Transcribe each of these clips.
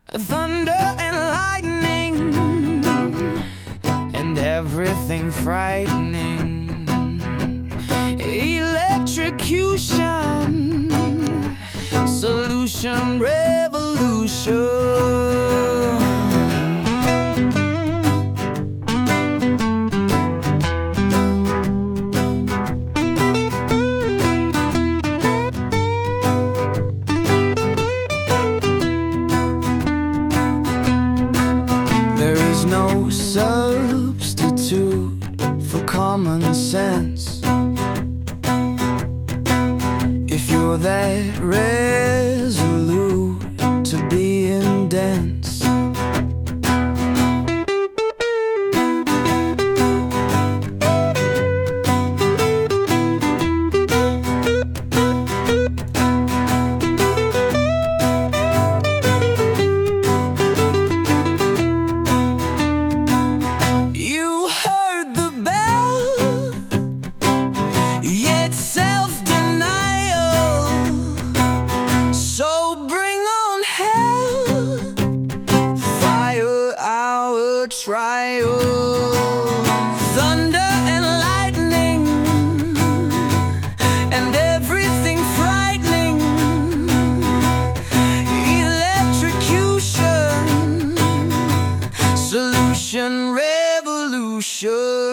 thunder and lightning, and everything frightening. Electrocution, solution, revolution. No substitute for common sense. If you're that resolute to being dense, trial, thunder and lightning, and everything frightening. Electrocution, solution, revolution.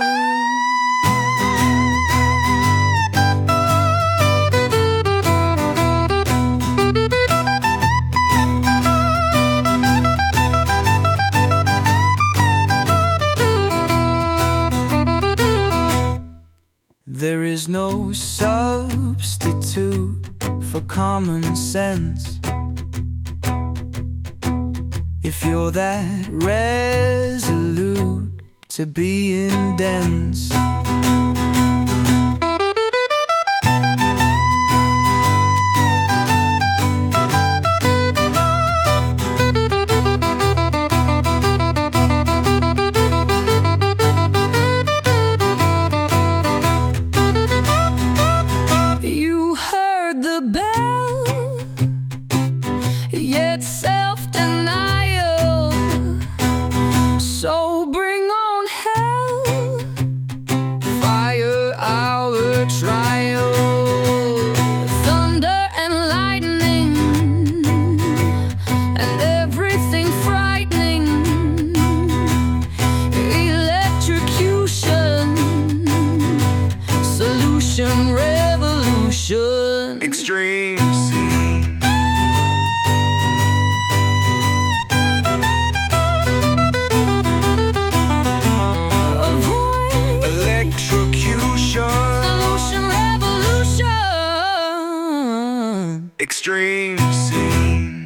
There is no substitute for common sense. If you're that resolute to being dense. Yet self-denial, so bring on hell, fire our trial, thunder and lightning, and everything frightening. Electrocution, solution, revolution. Extreme. Extreme scene.